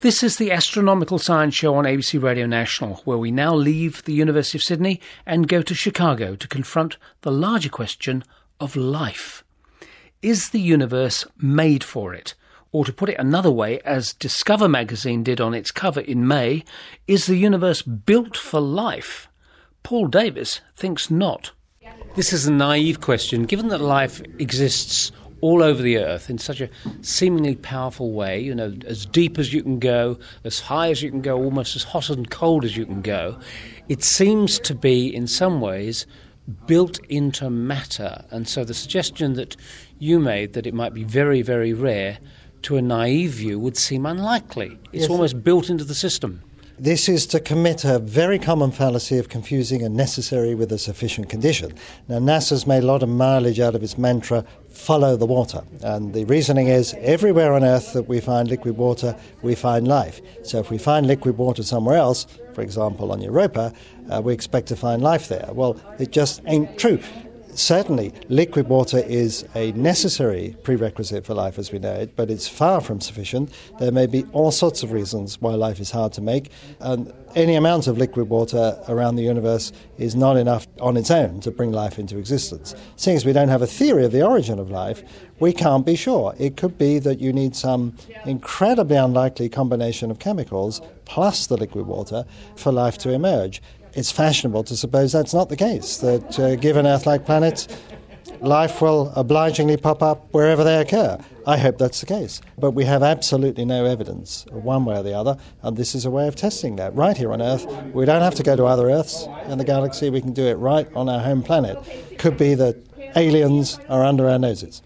This is the Astronomical Science Show on ABC Radio National, where we now leave the University of Sydney and go to Chicago to confront the larger question of life. Is the universe made for it? Or to put it another way, as Discover magazine did on its cover in May, is the universe built for life? Paul Davies thinks not. This is a naive question. Given that life exists all over the Earth in such a seemingly powerful way, as deep as you can go, as high as you can go, almost as hot and cold as you can go, it seems to be, in some ways, built into matter. And so the suggestion that you made, that it might be very, very rare, to a naive view would seem unlikely. It's almost built into the system. This is to commit a very common fallacy of confusing a necessary with a sufficient condition. Now, NASA's made a lot of mileage out of its mantra, follow the water. And the reasoning is, everywhere on Earth that we find liquid water, we find life. So if we find liquid water somewhere else, for example on Europa, we expect to find life there. Well, it just ain't true. Certainly, liquid water is a necessary prerequisite for life as we know it, but it's far from sufficient. There may be all sorts of reasons why life is hard to make, and any amount of liquid water around the universe is not enough on its own to bring life into existence. Seeing as we don't have a theory of the origin of life, we can't be sure. It could be that you need some incredibly unlikely combination of chemicals plus the liquid water for life to emerge. It's fashionable to suppose that's not the case, that given Earth-like planets, life will obligingly pop up wherever they occur. I hope that's the case. But we have absolutely no evidence, one way or the other, and this is a way of testing that. Right here on Earth, we don't have to go to other Earths in the galaxy. We can do it right on our home planet. Could be that aliens are under our noses.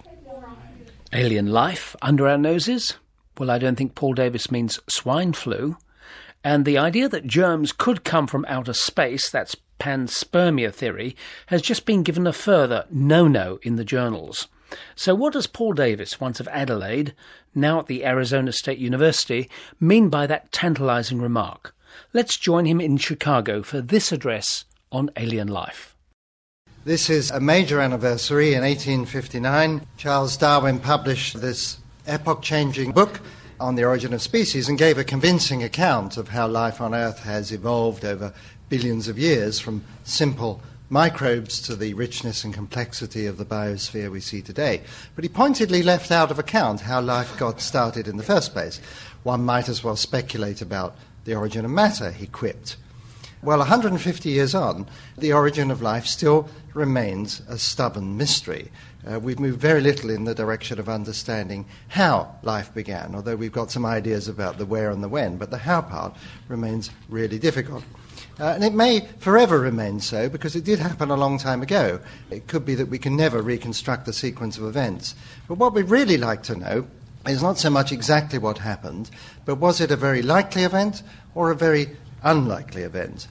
Alien life under our noses? Well, I don't think Paul Davies means swine flu. And the idea that germs could come from outer space, that's panspermia theory, has just been given a further no-no in the journals. So what does Paul Davies, once of Adelaide, now at the Arizona State University, mean by that tantalising remark? Let's join him in Chicago for this address on alien life. This is a major anniversary. In 1859, Charles Darwin published this epoch-changing book on the origin of species and gave a convincing account of how life on Earth has evolved over billions of years, from simple microbes to the richness and complexity of the biosphere we see today. But he pointedly left out of account how life got started in the first place. One might as well speculate about the origin of matter, he quipped. Well, 150 years on, the origin of life still remains a stubborn mystery. We've moved very little in the direction of understanding how life began, although we've got some ideas about the where and the when, but the how part remains really difficult. And it may forever remain so, because it did happen a long time ago. It could be that we can never reconstruct the sequence of events. But what we'd really like to know is not so much exactly what happened, but was it a very likely event or a very unlikely event?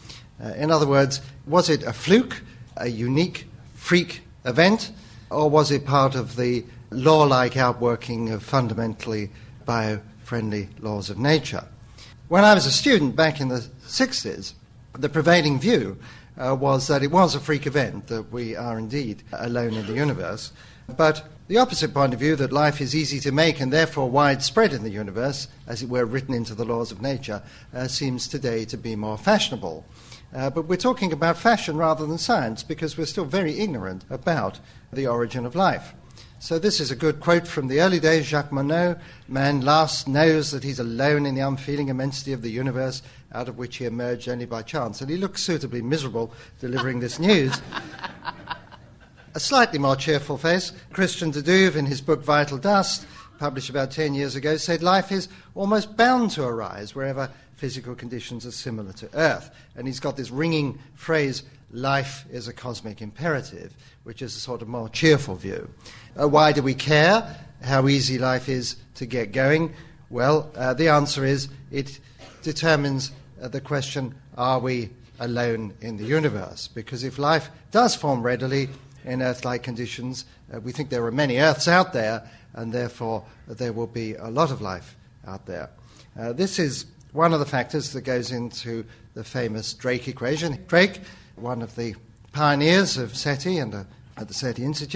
In other words, was it a fluke, a unique freak event, or was it part of the law-like outworking of fundamentally bio-friendly laws of nature? When I was a student back in the 60s, the prevailing view was that it was a freak event, that we are indeed alone in the universe. But the opposite point of view, that life is easy to make and therefore widespread in the universe, as it were written into the laws of nature, seems today to be more fashionable. But we're talking about fashion rather than science, because we're still very ignorant about the origin of life. So this is a good quote from the early days, Jacques Monod: "Man last knows that he's alone in the unfeeling immensity of the universe, out of which he emerged only by chance." And he looks suitably miserable delivering this news. A slightly more cheerful face, Christian de Duve, in his book Vital Dust, published about 10 years ago, said life is almost bound to arise wherever physical conditions are similar to Earth. And he's got this ringing phrase, life is a cosmic imperative, which is a sort of more cheerful view. Why do we care how easy life is to get going? Well, the answer is it determines the question, are we alone in the universe? Because if life does form readily in Earth-like conditions, we think there are many Earths out there, and therefore there will be a lot of life out there. This is one of the factors that goes into the famous Drake equation. Drake, one of the pioneers of SETI and at the SETI Institute,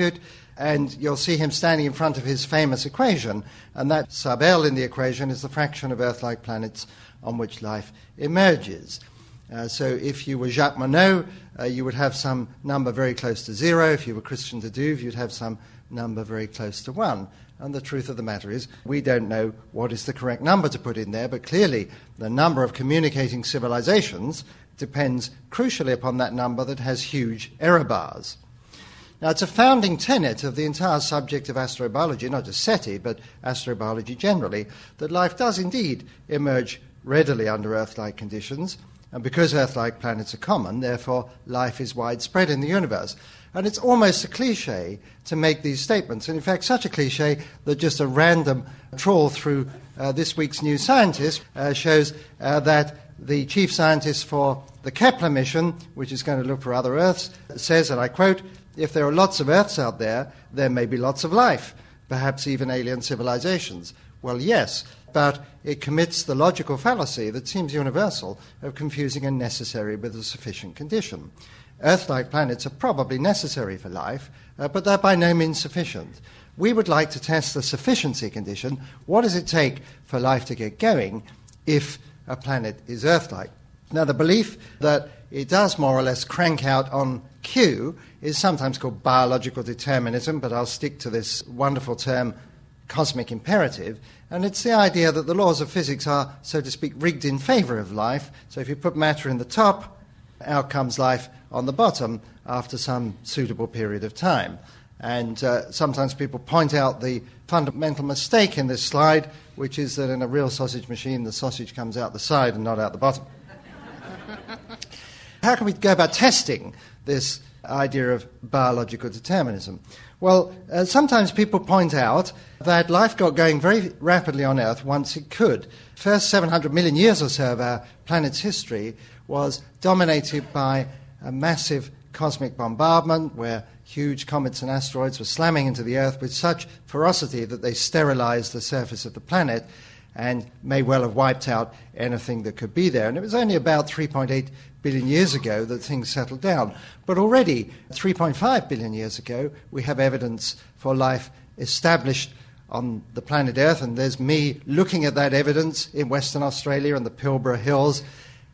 And you'll see him standing in front of his famous equation, and that sub L in the equation is the fraction of Earth-like planets on which life emerges. So if you were Jacques Monod, you would have some number very close to 0. If you were Christian de Duve, you'd have some number very close to 1. And the truth of the matter is, we don't know what is the correct number to put in there, but clearly the number of communicating civilizations depends crucially upon that number that has huge error bars. Now, it's a founding tenet of the entire subject of astrobiology, not just SETI, but astrobiology generally, that life does indeed emerge readily under Earth-like conditions, and because Earth-like planets are common, therefore life is widespread in the universe. And it's almost a cliché to make these statements, and in fact such a cliché that just a random trawl through this week's New Scientist shows that the chief scientist for the Kepler mission, which is going to look for other Earths, says, and I quote, "If there are lots of Earths out there, there may be lots of life, perhaps even alien civilizations." Well, yes, but it commits the logical fallacy that seems universal of confusing a necessary with a sufficient condition. Earth-like planets are probably necessary for life, but they're by no means sufficient. We would like to test the sufficiency condition. What does it take for life to get going if a planet is Earth-like? Now, the belief that it does more or less crank out on cue is sometimes called biological determinism, but I'll stick to this wonderful term, cosmic imperative, and it's the idea that the laws of physics are, so to speak, rigged in favor of life. So if you put matter in the top, out comes life on the bottom after some suitable period of time. And sometimes people point out the fundamental mistake in this slide, which is that in a real sausage machine, the sausage comes out the side and not out the bottom. How can we go about testing this idea of biological determinism? Well, sometimes people point out that life got going very rapidly on Earth once it could. First 700 million years or so of our planet's history was dominated by a massive cosmic bombardment where huge comets and asteroids were slamming into the Earth with such ferocity that they sterilized the surface of the planet and may well have wiped out anything that could be there. And it was only about 3.8 billion years ago that things settled down. But already, 3.5 billion years ago, we have evidence for life established on the planet Earth, and there's me looking at that evidence in Western Australia and the Pilbara Hills.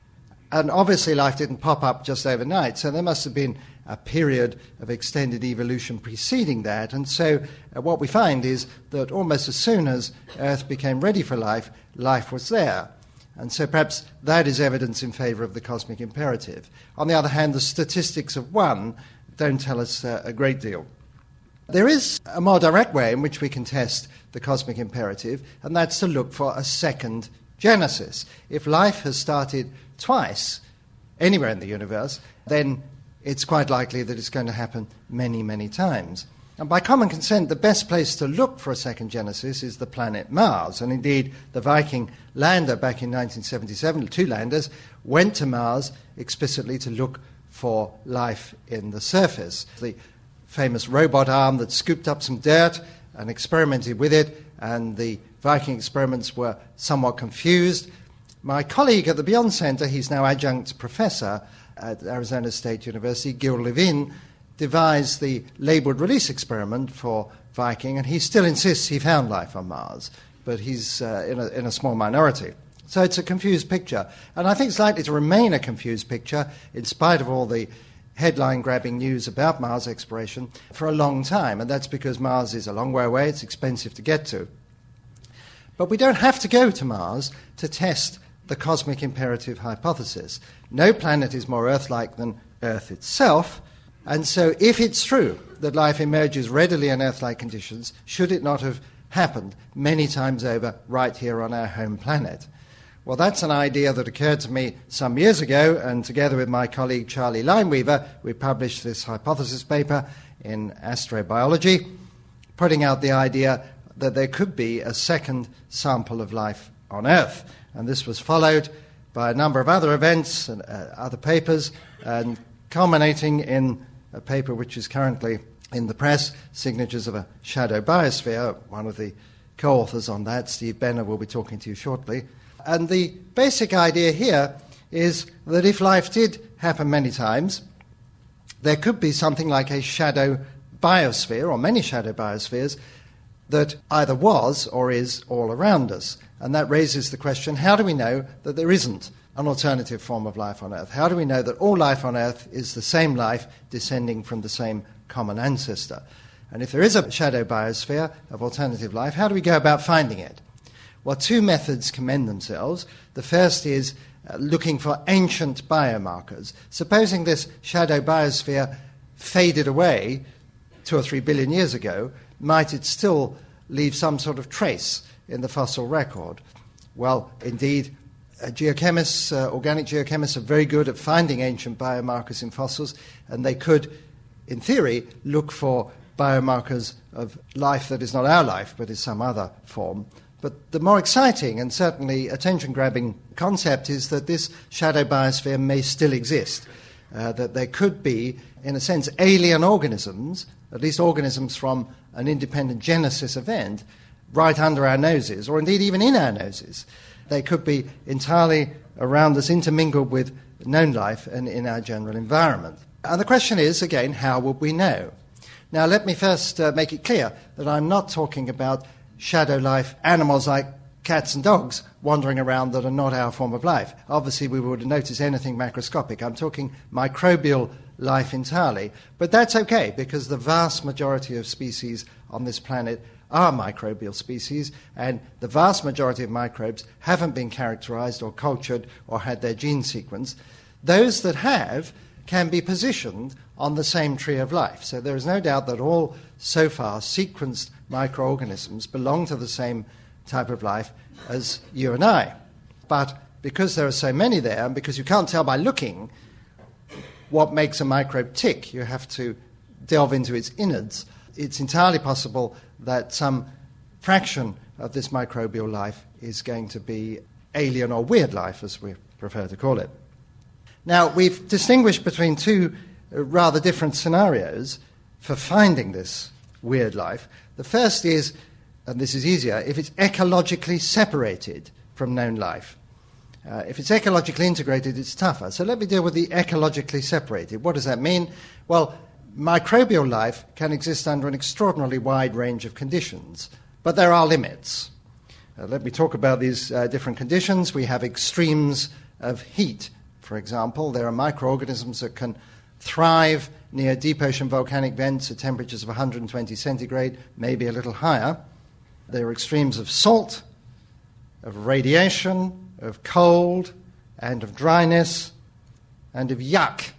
And obviously life didn't pop up just overnight, so there must have been a period of extended evolution preceding that. And so what we find is that almost as soon as Earth became ready for life, life was there. And so perhaps that is evidence in favor of the cosmic imperative. On the other hand, the statistics of one don't tell us a great deal. There is a more direct way in which we can test the cosmic imperative, and that's to look for a second genesis. If life has started twice anywhere in the universe, then it's quite likely that it's going to happen many, many times. And by common consent, the best place to look for a second genesis is the planet Mars. And indeed, the Viking lander back in 1977, the two landers, went to Mars explicitly to look for life in the surface. The famous robot arm that scooped up some dirt and experimented with it, and the Viking experiments were somewhat confused. My colleague at the Beyond Center, he's now adjunct professor at Arizona State University, Gil Levin, devised the labeled release experiment for Viking, and he still insists he found life on Mars, but he's in a small minority. So it's a confused picture, and I think it's likely to remain a confused picture in spite of all the headline-grabbing news about Mars exploration for a long time, and that's because Mars is a long way away, it's expensive to get to. But we don't have to go to Mars to test the cosmic imperative hypothesis. No planet is more Earth-like than Earth itself, and so if it's true that life emerges readily in Earth-like conditions, should it not have happened many times over right here on our home planet? Well, that's an idea that occurred to me some years ago, and together with my colleague Charlie Lineweaver, we published this hypothesis paper in Astrobiology, putting out the idea that there could be a second sample of life on Earth. And this was followed by a number of other events and other papers, and culminating in a paper which is currently in the press, Signatures of a Shadow Biosphere. One of the co-authors on that, Steve Benner, will be talking to you shortly. And the basic idea here is that if life did happen many times, there could be something like a shadow biosphere, or many shadow biospheres, that either was or is all around us. And that raises the question, how do we know that there isn't an alternative form of life on Earth? How do we know that all life on Earth is the same life descending from the same common ancestor? And if there is a shadow biosphere of alternative life, how do we go about finding it? Well, two methods commend themselves. The first is looking for ancient biomarkers. Supposing this shadow biosphere faded away 2 or 3 billion years ago, might it still leave some sort of trace in the fossil record? Well, indeed, geochemists, organic geochemists, are very good at finding ancient biomarkers in fossils, and they could, in theory, look for biomarkers of life that is not our life, but is some other form. But the more exciting and certainly attention-grabbing concept is that this shadow biosphere may still exist, that there could be, in a sense, alien organisms, at least organisms from an independent genesis event, right under our noses, or indeed even in our noses. They could be entirely around us, intermingled with known life and in our general environment. And the question is, again, how would we know? Now, let me first make it clear that I'm not talking about shadow life animals like cats and dogs wandering around that are not our form of life. Obviously, we would notice anything macroscopic. I'm talking microbial life entirely. But that's okay, because the vast majority of species on this planet are microbial species, and the vast majority of microbes haven't been characterized or cultured or had their gene sequenced. Those that have can be positioned on the same tree of life. So there is no doubt that all so far sequenced microorganisms belong to the same type of life as you and I. But because there are so many there, and because you can't tell by looking what makes a microbe tick, you have to delve into its innards, it's entirely possible that some fraction of this microbial life is going to be alien or weird life, as we prefer to call it. Now, we've distinguished between two rather different scenarios for finding this weird life. The first is, and this is easier, if it's ecologically separated from known life. If it's ecologically integrated, it's tougher. So let me deal with the ecologically separated. What does that mean? Well, microbial life can exist under an extraordinarily wide range of conditions, but there are limits. Let me talk about these different conditions. We have extremes of heat. For example, there are microorganisms that can thrive near deep ocean volcanic vents at temperatures of 120 centigrade, maybe a little higher. There are extremes of salt, of radiation, of cold, and of dryness, and of yuck.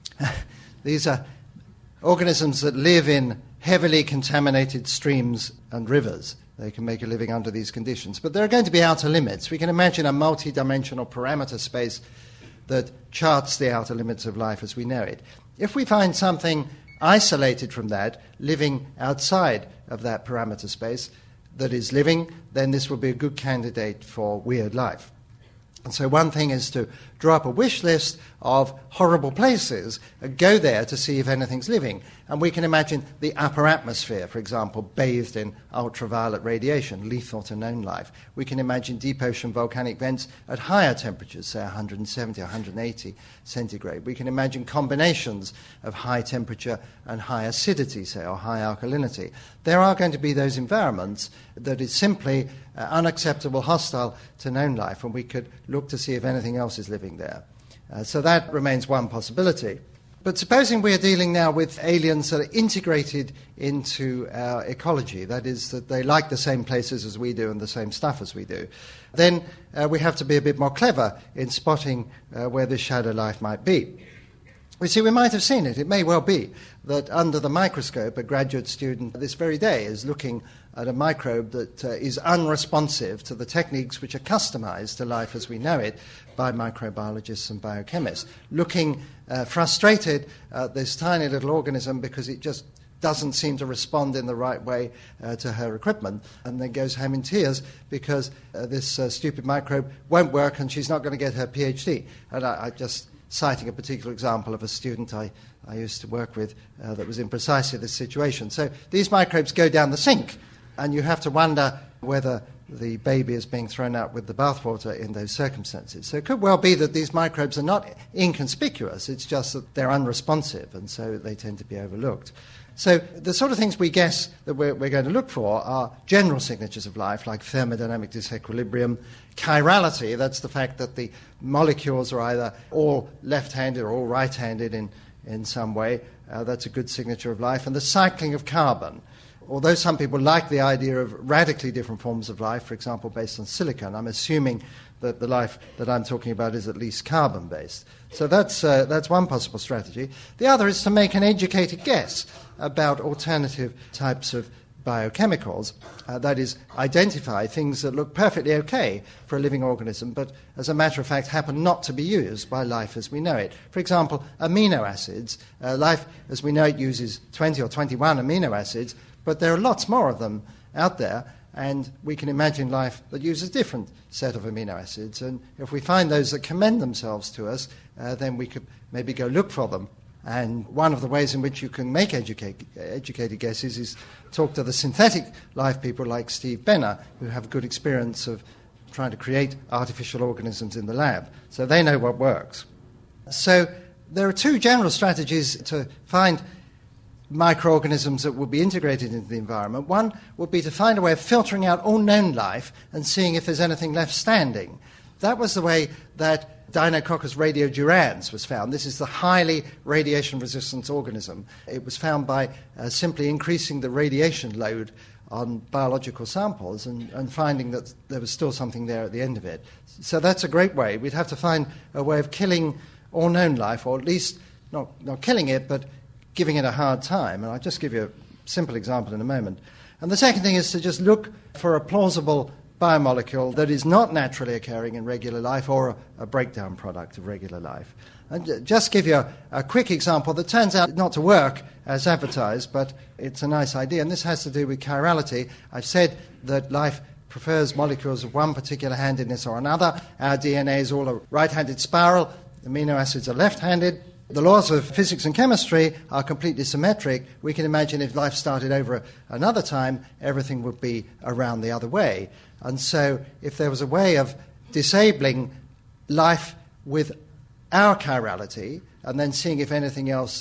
These are organisms that live in heavily contaminated streams and rivers. They can make a living under these conditions. But there are going to be outer limits. We can imagine a multi-dimensional parameter space that charts the outer limits of life as we know it. If we find something isolated from that, living outside of that parameter space that is living, then this will be a good candidate for weird life. And so one thing is to draw up a wish list of horrible places and go there to see if anything's living. And we can imagine the upper atmosphere, for example, bathed in ultraviolet radiation, lethal to known life. We can imagine deep ocean volcanic vents at higher temperatures, say 170, 180 centigrade. We can imagine combinations of high temperature and high acidity, say, or high alkalinity. There are going to be those environments that is simply unacceptable, hostile to known life, and we could look to see if anything else is living there. So that remains one possibility. But supposing we are dealing now with aliens that are integrated into our ecology, that is, that they like the same places as we do and the same stuff as we do, then we have to be a bit more clever in spotting where this shadow life might be. We see, we might have seen it. It may well be that under the microscope, a graduate student this very day is looking at a microbe that is unresponsive to the techniques which are customized to life as we know it by microbiologists and biochemists, looking frustrated at this tiny little organism because it just doesn't seem to respond in the right way to her equipment, and then goes home in tears because this stupid microbe won't work and she's not going to get her PhD. And I just citing a particular example of a student I used to work with that was in precisely this situation. So these microbes go down the sink, and you have to wonder whether the baby is being thrown out with the bathwater in those circumstances. So it could well be that these microbes are not inconspicuous, it's just that they're unresponsive, and so they tend to be overlooked. So the sort of things we guess that we're going to look for are general signatures of life, like thermodynamic disequilibrium, chirality, that's the fact that the molecules are either all left-handed or all right-handed in some way. That's a good signature of life. And the cycling of carbon. Although some people like the idea of radically different forms of life, for example, based on silicon, I'm assuming that the life that I'm talking about is at least carbon-based. So that's one possible strategy. The other is to make an educated guess about alternative types of biochemicals, that is, identify things that look perfectly okay for a living organism, but as a matter of fact happen not to be used by life as we know it. For example, amino acids. Life as we know it uses 20 or 21 amino acids, but there are lots more of them out there, and we can imagine life that uses a different set of amino acids. And if we find those that commend themselves to us, then we could maybe go look for them. And one of the ways in which you can make educated guesses is talk to the synthetic life people like Steve Benner, who have good experience of trying to create artificial organisms in the lab. So they know what works. So there are two general strategies to find microorganisms that will be integrated into the environment. One would be to find a way of filtering out all known life and seeing if there's anything left standing. That was the way that Deinococcus radiodurans was found. This is the highly radiation-resistant organism. It was found by simply increasing the radiation load on biological samples and finding that there was still something there at the end of it. So that's a great way. We'd have to find a way of killing all known life, or at least not killing it, but giving it a hard time. And I'll just give you a simple example in a moment. And the second thing is to just look for a plausible biomolecule that is not naturally occurring in regular life or a breakdown product of regular life. And just give you a quick example that turns out not to work as advertised, but it's a nice idea, and this has to do with chirality. I've said that life prefers molecules of one particular handedness or another. Our DNA is all a right-handed spiral. Amino acids are left-handed. The laws of physics and chemistry are completely symmetric. We can imagine if life started over another time, everything would be around the other way. And so if there was a way of disabling life with our chirality and then seeing if anything else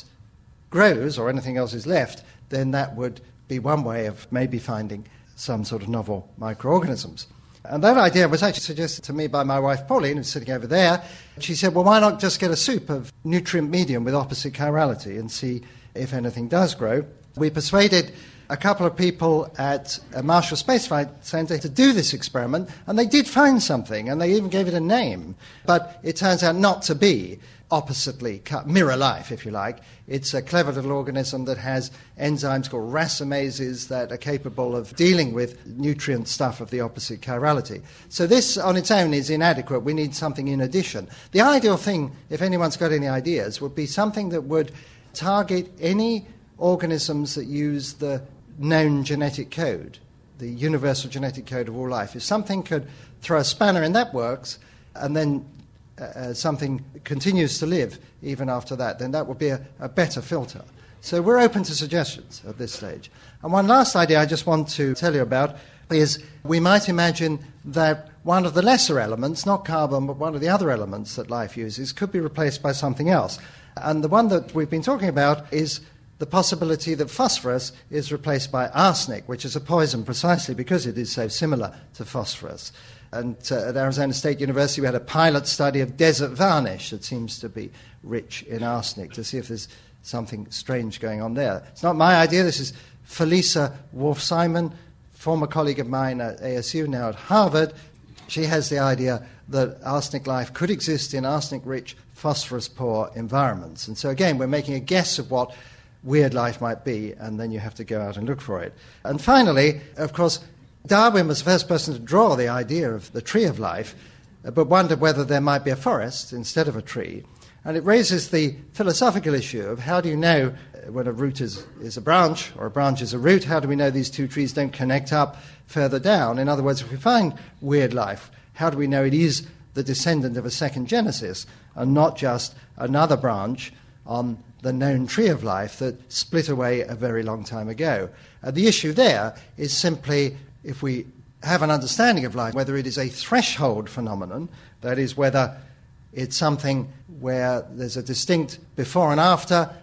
grows or anything else is left, then that would be one way of maybe finding some sort of novel microorganisms. And that idea was actually suggested to me by my wife Pauline, who's sitting over there. She said, well, why not just get a soup of nutrient medium with opposite chirality and see if anything does grow? We persuaded a couple of people at Marshall Space Flight Center to do this experiment, and they did find something, and they even gave it a name. But it turns out not to be oppositely cut, mirror life, if you like. It's a clever little organism that has enzymes called racomases that are capable of dealing with nutrient stuff of the opposite chirality. So this on its own is inadequate. We need something in addition. The ideal thing, if anyone's got any ideas, would be something that would target any organisms that use the known genetic code, the universal genetic code of all life. If something could throw a spanner in that works, and then something continues to live even after that, then that would be a better filter. So we're open to suggestions at this stage. And one last idea I just want to tell you about is we might imagine that one of the lesser elements, not carbon, but one of the other elements that life uses, could be replaced by something else. And the one that we've been talking about is the possibility that phosphorus is replaced by arsenic, which is a poison precisely because it is so similar to phosphorus. And at Arizona State University, we had a pilot study of desert varnish that seems to be rich in arsenic to see if there's something strange going on there. It's not my idea. This is Felisa Wolf-Simon, former colleague of mine at ASU, now at Harvard. She has the idea that arsenic life could exist in arsenic-rich, phosphorus-poor environments. And so, again, we're making a guess of what weird life might be, and then you have to go out and look for it. And finally, of course, Darwin was the first person to draw the idea of the tree of life, but wondered whether there might be a forest instead of a tree. And it raises the philosophical issue of how do you know when a root is a branch or a branch is a root? How do we know these two trees don't connect up further down? In other words, if we find weird life, how do we know it is the descendant of a second genesis and not just another branch on the known tree of life that split away a very long time ago? The issue there is simply, if we have an understanding of life, whether it is a threshold phenomenon, that is, whether it's something where there's a distinct before and after,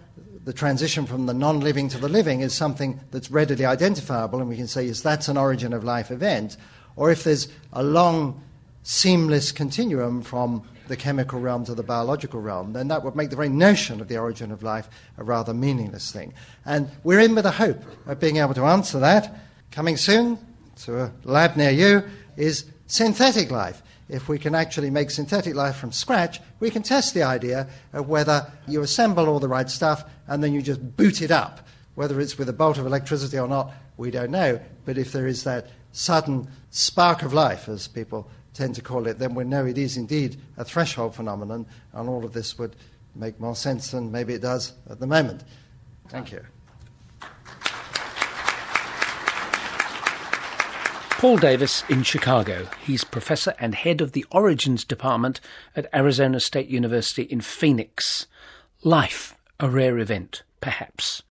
the transition from the non-living to the living is something that's readily identifiable, and we can say, yes, that's an origin of life event, or if there's a long, seamless continuum from the chemical realm to the biological realm, then that would make the very notion of the origin of life a rather meaningless thing. And we're in with a hope of being able to answer that. Coming soon to a lab near you is synthetic life. If we can actually make synthetic life from scratch, we can test the idea of whether you assemble all the right stuff and then you just boot it up. Whether it's with a bolt of electricity or not, we don't know. But if there is that sudden spark of life, as people tend to call it, then we know it is indeed a threshold phenomenon, and all of this would make more sense than maybe it does at the moment. Thank you. Paul Davis in Chicago. He's professor and head of the Origins Department at Arizona State University in Phoenix. Life, a rare event, perhaps.